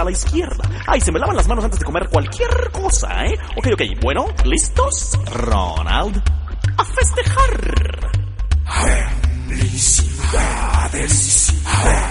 a la izquierda. Ay, se me lavan las manos antes de comer cualquier cosa, ¿eh? Ok, bueno, ¿listos? Ronald, a festejar. Felicidades.